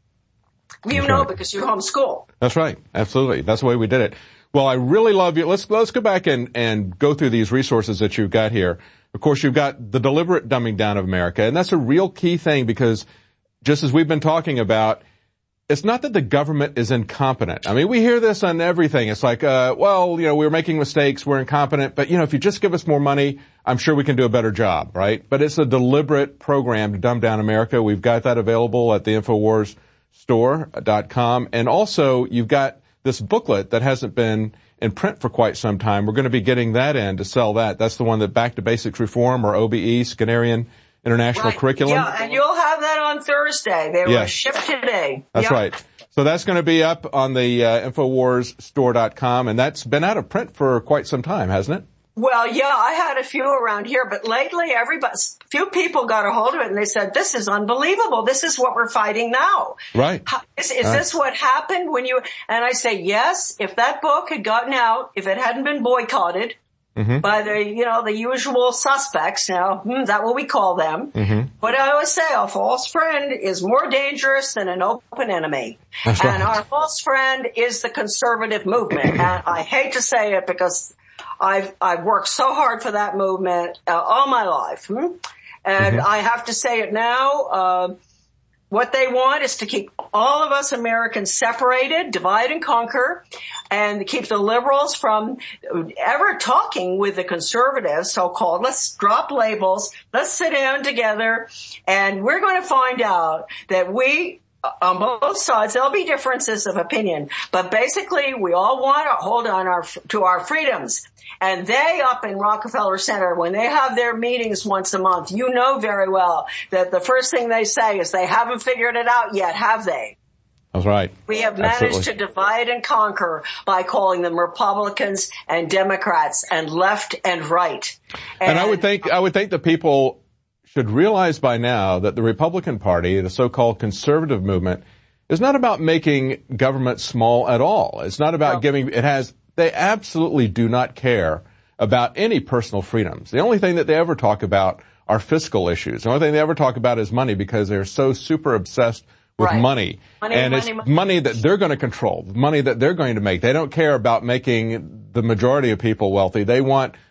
You That's know right. because you homeschool. That's right. Absolutely. That's the way we did it. Well, I really love you. Let's, let's go back and, and go through these resources that you've got here. Of course, you've got the deliberate dumbing down of America, and that's a real key thing because just as we've been talking about, it's not that the government is incompetent. I mean, we hear this on everything. It's like, uh, well, you know, we're making mistakes, we're incompetent, but you know, if you just give us more money, I'm sure we can do a better job, right? But it's a deliberate program to dumb down America. We've got that available at the infowars store dot com. And also, you've got this booklet that hasn't been in print for quite some time. We're going to be getting that in to sell that. That's the one that Back to Basics Reform, or O B E, Skinnerian International right. Curriculum. Yeah, and you'll have that on Thursday. They yes. were shipped today. That's yep. right. So that's going to be up on the uh, infowars store dot com, and that's been out of print for quite some time, hasn't it? Well, yeah, I had a few around here, but lately everybody, few people got a hold of it and they said, this is unbelievable. This is what we're fighting now. Right. How, is is right. this what happened when you, and I say, yes, if that book had gotten out, if it hadn't been boycotted mm-hmm. by the, you know, the usual suspects, now, hmm, is that what we call them? Mm-hmm. But I always say a false friend is more dangerous than an open enemy. That's and right. our false friend is the conservative movement. And I hate to say it because I've, I've worked so hard for that movement uh, all my life. Hmm? And mm-hmm. I have to say it now. Uh, what they want is to keep all of us Americans separated, divide and conquer, and keep the liberals from ever talking with the conservatives, so-called. Let's drop labels. Let's sit down together, and we're going to find out that we, on both sides, there'll be differences of opinion, but basically we all want to hold on our, to our freedoms. And they up in Rockefeller Center, when they have their meetings once a month, you know very well that the first thing they say is they haven't figured it out yet, have they? That's right. We have managed Absolutely. to divide and conquer by calling them Republicans and Democrats and left and right. And, and I would think, I would think that people should realize by now that the Republican Party, the so-called conservative movement, is not about making government small at all. It's not about no. giving, it has, they absolutely do not care about any personal freedoms. The only thing that they ever talk about are fiscal issues. The only thing they ever talk about is money because they're so super obsessed with right. money. money. And money, it's money. money that they're going to control, money that they're going to make. They don't care about making the majority of people wealthy. They want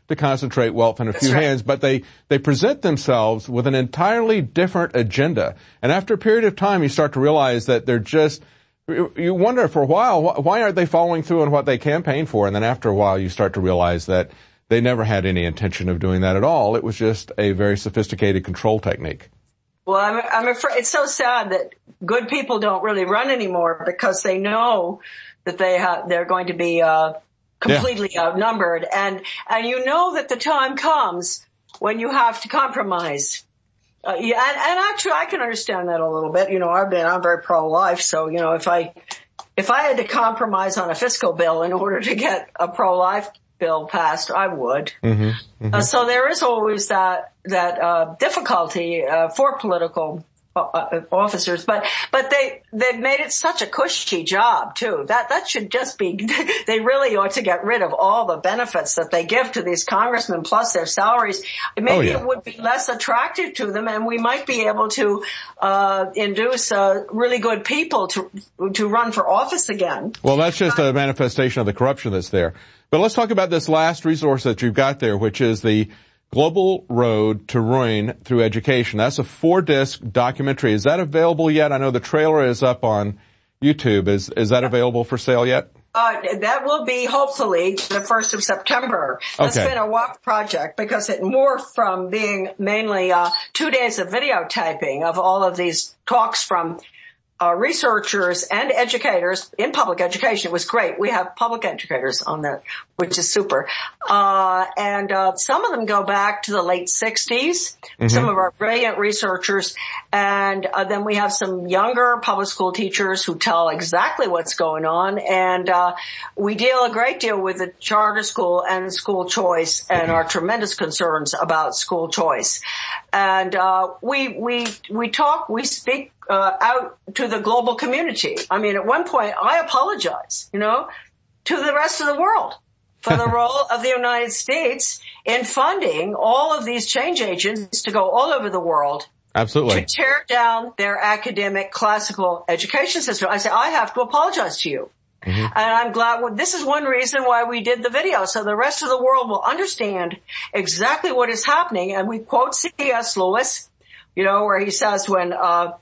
to concentrate wealth in a few right. hands, but they, they present themselves with an entirely different agenda. And after a period of time, you start to realize that they're just, you wonder for a while, why aren't they following through on what they campaigned for? And then after a while, you start to realize that they never had any intention of doing that at all. It was just a very sophisticated control technique. Well, I'm, I'm afraid it's so sad that good people don't really run anymore because they know that they have, they're going to be, uh, completely yeah. outnumbered. And, and you know that the time comes when you have to compromise. Uh, yeah, and, and actually I can understand that a little bit. You know, I've been, I'm very pro-life. So, you know, if I, if I had to compromise on a fiscal bill in order to get a pro-life bill passed, I would. Mm-hmm, mm-hmm. Uh, so there is always that, that, uh, difficulty, uh, for political uh, officers, but, but they, they've made it such a cushy job too. That, that should just be, they really ought to get rid of all the benefits that they give to these congressmen plus their salaries. Maybe oh, yeah. it would be less attractive to them and we might be able to, uh, induce, uh, really good people to, to run for office again. Well, that's just a manifestation of the corruption that's there. But let's talk about this last resource that you've got there, which is the Global Road to Ruin Through Education. That's a four-disc documentary. Is that available yet? I know the trailer is up on YouTube. Is is that available for sale yet? Uh, that will be hopefully the first of September. That's okay. Been a walk project because it morphed from being mainly uh two days of videotaping of all of these talks from Uh, researchers and educators in public education. It was great. We have public educators on that, which is super. Uh, and, uh, some of them go back to the late sixties, mm-hmm. some of our brilliant researchers. And, uh, then we have some younger public school teachers who tell exactly what's going on. And, uh, we deal a great deal with the charter school and school choice and our tremendous concerns about school choice. And, uh, we, we, we talk, we speak Uh, out to the global community. I mean, at one point, I apologize, you know, to the rest of the world for the role of the United States in funding all of these change agents to go all over the world. Absolutely. To tear down their academic classical education system. I say, I have to apologize to you. Mm-hmm. And I'm glad, well, this is one reason why we did the video, so the rest of the world will understand exactly what is happening. And we quote C S Lewis, you know, where he says when, uh,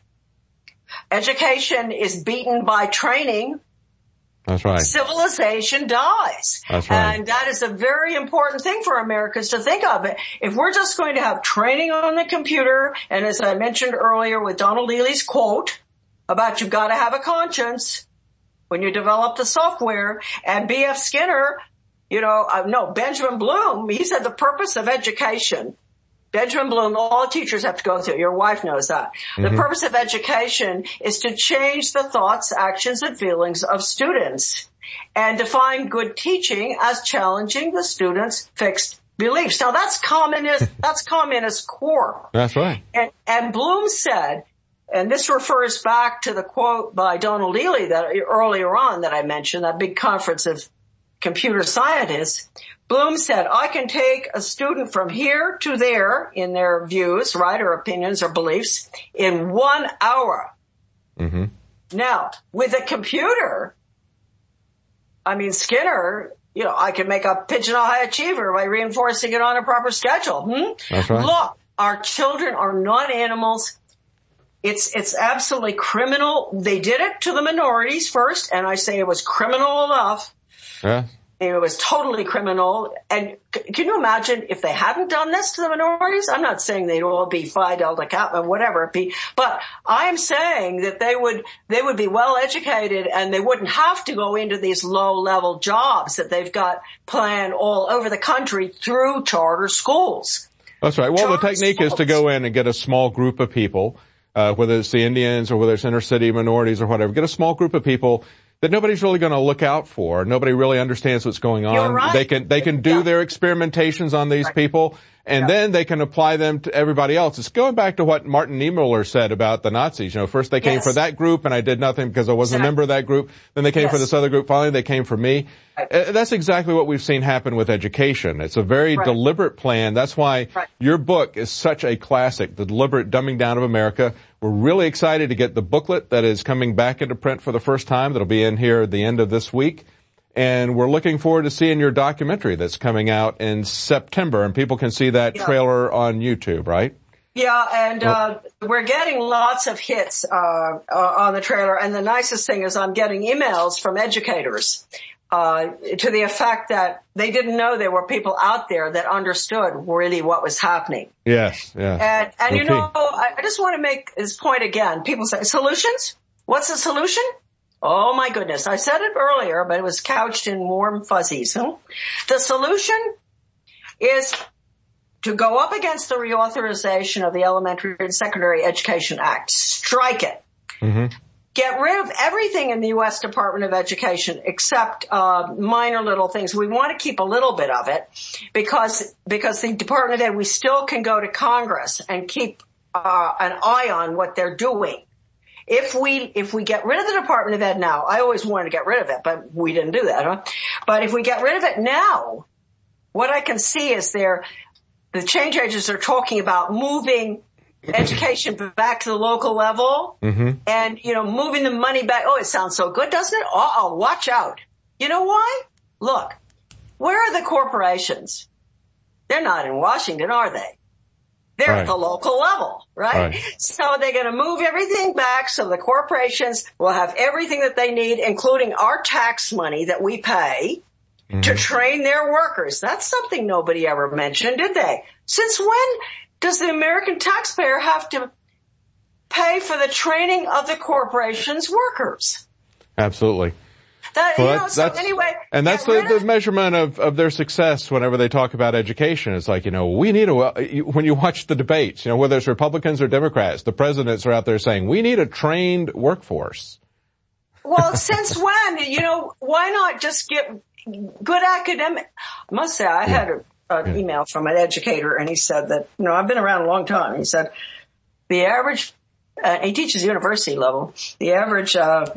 education is beaten by training. That's right. Civilization dies. That's right. And that is a very important thing for Americans to think of. If we're just going to have training on the computer, and as I mentioned earlier with Donald Ely's quote about you've got to have a conscience when you develop the software, and B F Skinner, you know, uh, no, Benjamin Bloom, he said the purpose of education, Benjamin Bloom, all teachers have to go through. Your wife knows that. Mm-hmm. The purpose of education is to change the thoughts, actions, and feelings of students and define good teaching as challenging the students' fixed beliefs. Now that's communist, that's communist core. That's right. And, and Bloom said, and this refers back to the quote by Donald Ely that earlier on that I mentioned, that big conference of computer scientists. Bloom said, I can take a student from here to there in their views, right, or opinions or beliefs in one hour. Mm-hmm. Now, with a computer, I mean, Skinner, you know, I can make a pigeon a high achiever by reinforcing it on a proper schedule. Hmm? That's right. Look, our children are not animals. It's, it's absolutely criminal. They did it to the minorities first, and I say it was criminal enough. Yeah. It was totally criminal. And c- can you imagine if they hadn't done this to the minorities? I'm not saying they'd all be Phi Delta Kappa, whatever it be, but I'm saying that they would, they would be well educated and they wouldn't have to go into these low level jobs that they've got planned all over the country through charter schools. That's right. Well, charter the technique schools. is to go in and get a small group of people, uh, whether it's the Indians or whether it's inner city minorities or whatever, get a small group of people that nobody's really going to look out for. Nobody really understands what's going on. You're right. They can, they can do yeah. their experimentations on these right. people, and yeah. then they can apply them to everybody else. It's going back to what Martin Niemöller said about the Nazis. You know, first they came yes. for that group and I did nothing because I wasn't exactly. a member of that group. Then they came yes. for this other group. Finally they came for me. Right. Uh, that's exactly what we've seen happen with education. It's a very right. deliberate plan. That's why right. your book is such a classic, The Deliberate Dumbing Down of America. We're really excited to get the booklet that is coming back into print for the first time. That'll be in here at the end of this week. And we're looking forward to seeing your documentary that's coming out in September, and people can see that yeah. trailer on YouTube, right? Yeah, and uh we're getting lots of hits uh, uh on the trailer, and the nicest thing is I'm getting emails from educators uh to the effect that they didn't know there were people out there that understood really what was happening. Yes, yeah. And and okay. you know, I just want to make this point again. People say, solutions? What's the solution? Oh my goodness. I said it earlier, but it was couched in warm fuzzies. Huh? The solution is to go up against the reauthorization of the Elementary and Secondary Education Act. Strike it. Mm-hmm. Get rid of everything in the U S Department of Education except uh minor little things. We want to keep a little bit of it because because the Department of Ed, we still can go to Congress and keep uh an eye on what they're doing. If we, if we get rid of the Department of Ed now, I always wanted to get rid of it, but we didn't do that, huh? But if we get rid of it now, what I can see is there, the change agents are talking about moving education back to the local level mm-hmm. and, you know, moving the money back. Oh, it sounds so good, doesn't it? Uh-oh, watch out. You know why? Look, where are the corporations? They're not in Washington, are they? They're right. at the local level, right? right? So they're going to move everything back so the corporations will have everything that they need, including our tax money that we pay mm-hmm. to train their workers. That's something nobody ever mentioned, did they? Since when does the American taxpayer have to pay for the training of the corporation's workers? Absolutely. That, well, you know, that's, so that's, anyway, and that's the, the measurement of, of their success whenever they talk about education. It's like, you know, we need a, when you watch the debates, you know, whether it's Republicans or Democrats, the presidents are out there saying, we need a trained workforce. Well, since when? You know, why not just get good academic? I must say, I yeah. had a, an yeah. email from an educator, and he said that, you know, I've been around a long time. He said, the average, uh, he teaches university level, the average, uh,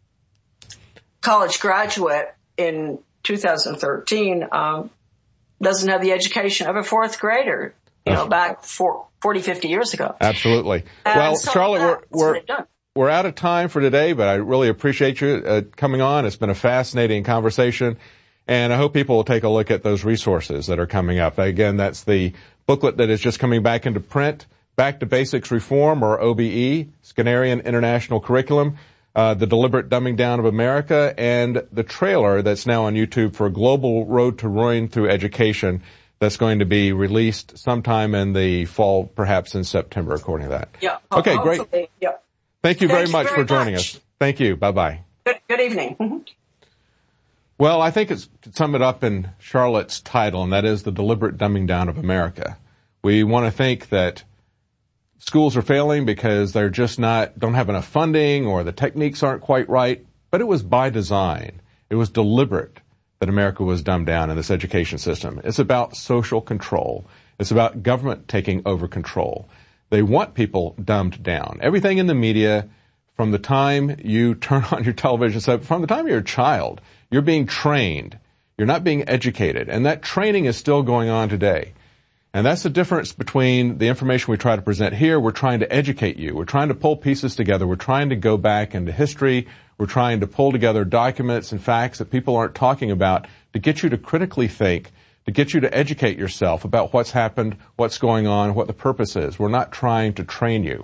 college graduate in two thousand thirteen um doesn't have the education of a fourth grader, you know, back for forty, fifty years ago. Absolutely. And well, so Charlotte, we're we're, we're out of time for today, but I really appreciate you uh, coming on. It's been a fascinating conversation, and I hope people will take a look at those resources that are coming up. Again, that's the booklet that is just coming back into print, Back to Basics Reform, or O B E, Skinnerian International Curriculum. Uh, the Deliberate Dumbing Down of America, and the trailer that's now on YouTube for Global Road to Ruin Through Education that's going to be released sometime in the fall, perhaps in September, according to that. Yeah. Okay, great. Yeah. Thank you Thank very you much very for joining much. us. Thank you. Bye-bye. Good, good evening. Mm-hmm. Well, I think it's to sum it up in Charlotte's title, and that is The Deliberate Dumbing Down of America. We want to think that schools are failing because they're just not, don't have enough funding or the techniques aren't quite right, but it was by design. It was deliberate that America was dumbed down in this education system. It's about social control. It's about government taking over control. They want people dumbed down. Everything in the media, from the time you turn on your television set, from the time you're a child, you're being trained. You're not being educated. And that training is still going on today. And that's the difference between the information we try to present here. We're trying to educate you. We're trying to pull pieces together. We're trying to go back into history. We're trying to pull together documents and facts that people aren't talking about to get you to critically think, to get you to educate yourself about what's happened, what's going on, what the purpose is. We're not trying to train you.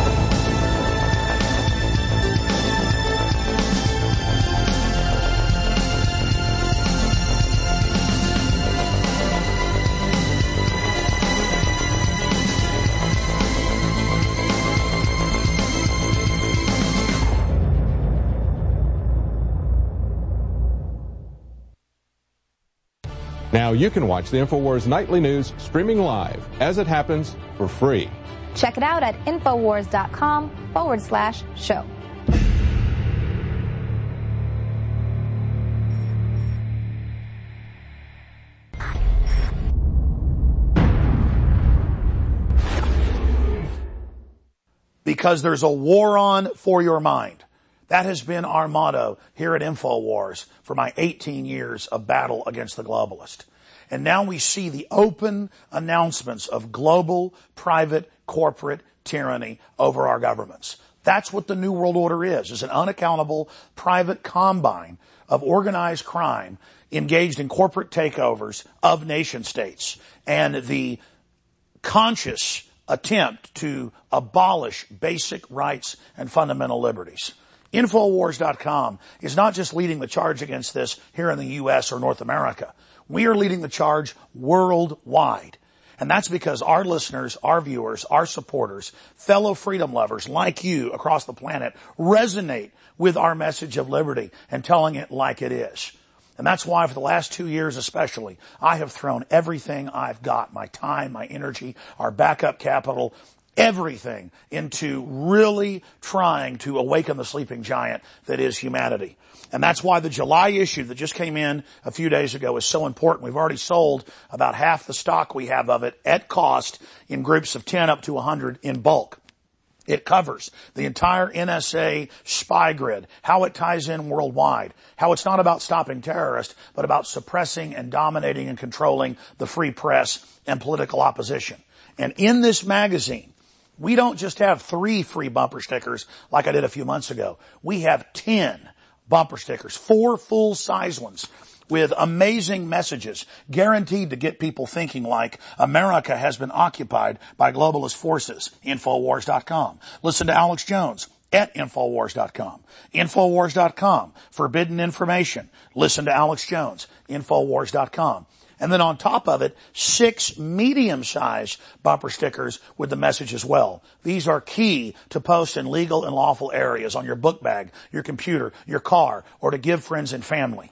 Now you can watch the InfoWars Nightly News streaming live as it happens for free. Check it out at Infowars.com forward slash show. Because there's a war on for your mind. That has been our motto here at InfoWars for my eighteen years of battle against the globalist. And now we see the open announcements of global, private, corporate tyranny over our governments. That's what the New World Order is, is an unaccountable private combine of organized crime engaged in corporate takeovers of nation states and the conscious attempt to abolish basic rights and fundamental liberties. Infowars dot com is not just leading the charge against this here in the U S or North America. We are leading the charge worldwide. And that's because our listeners, our viewers, our supporters, fellow freedom lovers like you across the planet resonate with our message of liberty and telling it like it is. And that's why for the last two years especially, I have thrown everything I've got, my time, my energy, our backup capital, everything into really trying to awaken the sleeping giant that is humanity. And that's why the July issue that just came in a few days ago is so important. We've already sold about half the stock we have of it at cost in groups of ten up to one hundred in bulk. It covers the entire N S A spy grid, how it ties in worldwide, how it's not about stopping terrorists, but about suppressing and dominating and controlling the free press and political opposition. And in this magazine, we don't just have three free bumper stickers like I did a few months ago. We have ten bumper stickers, four full-size ones with amazing messages guaranteed to get people thinking like America has been occupied by globalist forces. Infowars dot com. Listen to Alex Jones at Infowars dot com. Infowars dot com. Forbidden information. Listen to Alex Jones. Infowars dot com. And then on top of it, six medium-sized bumper stickers with the message as well. These are key to post in legal and lawful areas on your book bag, your computer, your car, or to give friends and family.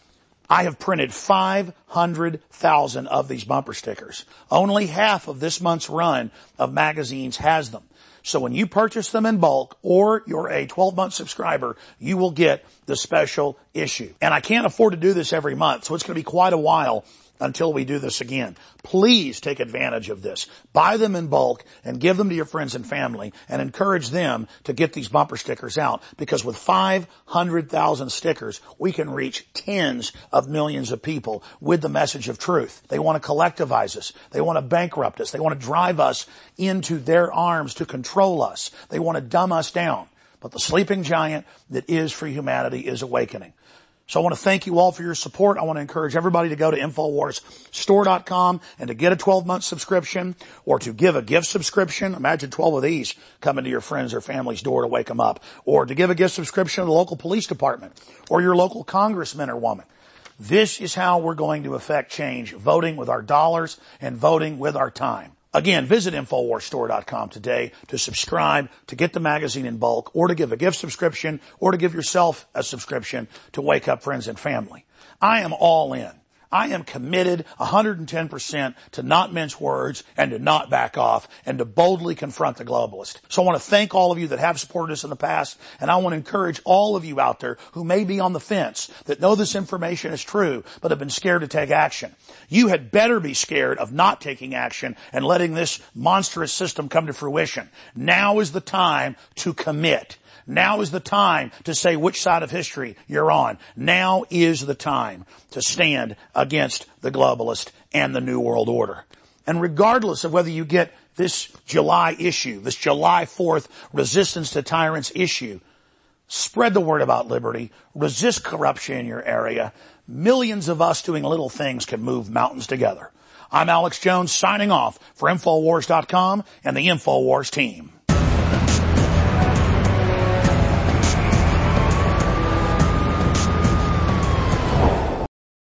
I have printed five hundred thousand of these bumper stickers. Only half of this month's run of magazines has them. So when you purchase them in bulk or you're a twelve-month subscriber, you will get the special issue. And I can't afford to do this every month, so it's going to be quite a while until we do this again. Please take advantage of this. Buy them in bulk and give them to your friends and family and encourage them to get these bumper stickers out, because with five hundred thousand stickers, we can reach tens of millions of people with the message of truth. They want to collectivize us. They want to bankrupt us. They want to drive us into their arms to control us. They want to dumb us down. But the sleeping giant that is free humanity is awakening. So I want to thank you all for your support. I want to encourage everybody to go to Infowars Store dot com and to get a twelve-month subscription or to give a gift subscription. Imagine twelve of these coming to your friends or family's door to wake them up. Or to give a gift subscription to the local police department or your local congressman or woman. This is how we're going to affect change, voting with our dollars and voting with our time. Again, visit Infowars Store dot com today to subscribe, to get the magazine in bulk, or to give a gift subscription, or to give yourself a subscription to wake up friends and family. I am all in. I am committed one hundred ten percent to not mince words and to not back off and to boldly confront the globalist. So I want to thank all of you that have supported us in the past, and I want to encourage all of you out there who may be on the fence, that know this information is true, but have been scared to take action. You had better be scared of not taking action and letting this monstrous system come to fruition. Now is the time to commit. Now is the time to say which side of history you're on. Now is the time to stand against the globalist and the New World Order. And regardless of whether you get this July issue, this July fourth Resistance to Tyrants issue, spread the word about liberty, resist corruption in your area. Millions of us doing little things can move mountains together. I'm Alex Jones signing off for Infowars dot com and the Infowars team.